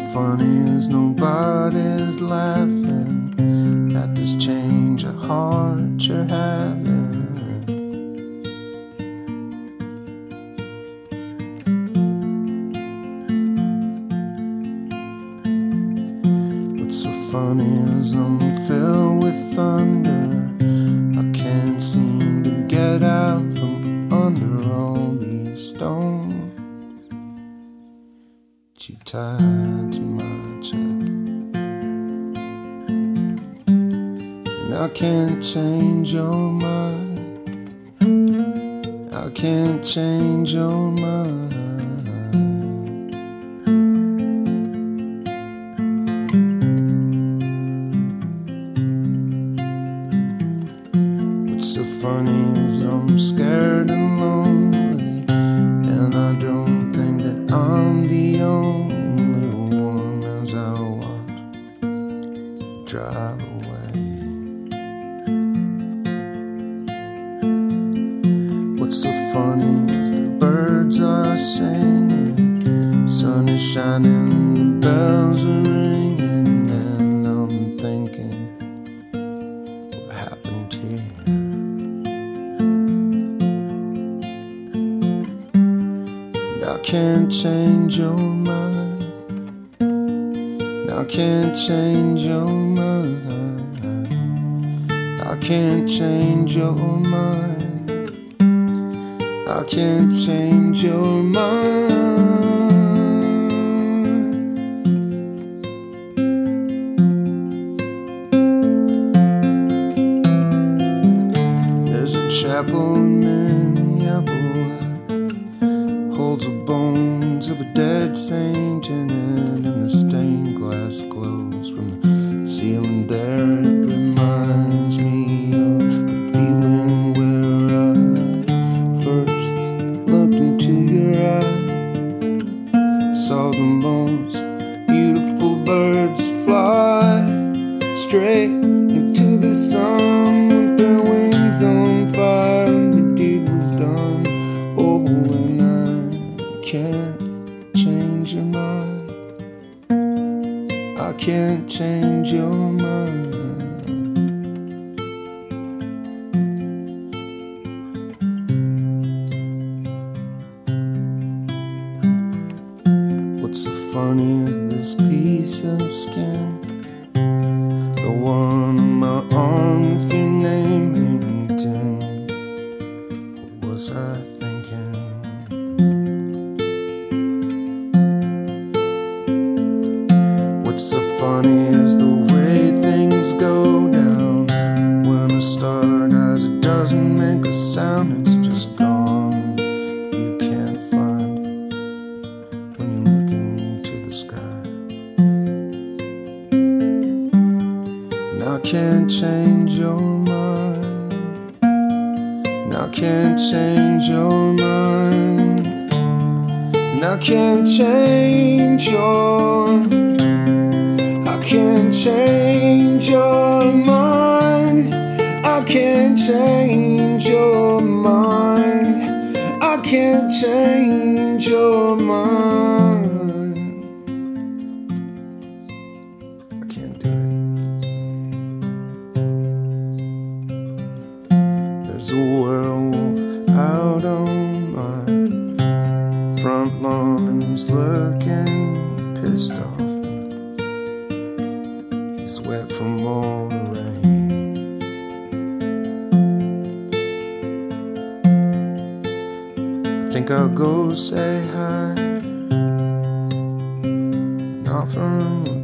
funny is nobody's laughing at this change of heart you're having. What's so funny is I'm filled with thunder. I can't seem to get out from under all these stones you tied to my chest. And I can't change your mind. I can't change your mind. What's so funny is I'm scared and lonely, and I don't think that I'm the only one as I watch you drive away. What's so funny is the birds are singing, sun is shining, the bells are ringing, and I'm thinking, what happened here? I can't change your mind. I can't change your mind. I can't change your mind. I can't change your mind. There's a chapel in Minneapolis, holds the bones of a dead saint in it, and the stained glass glows from the ceiling there. It reminds me of the feeling where I first looked into your eyes, saw the most beautiful birds fly straight into the sun with their wings on fire, and the deed was done. Oh, and I can't change your mind. I can't change your mind. What's so funny is this piece of skin, the one on my arm with your name inked in. What was I thinking? What's so funny is the way things go down. When a star dies, it doesn't make a sound, it's just gone. You can't find it when you look into the sky. And I can't change your mind. And I can't change your mind. And I can't change your, I can't change your mind. I can't change your mind. I can't change your mind. I can't do it. There's a werewolf out on my front lawn, and he's lurking pissed off. He's wet from all the rain. I think I'll go say hi and offer him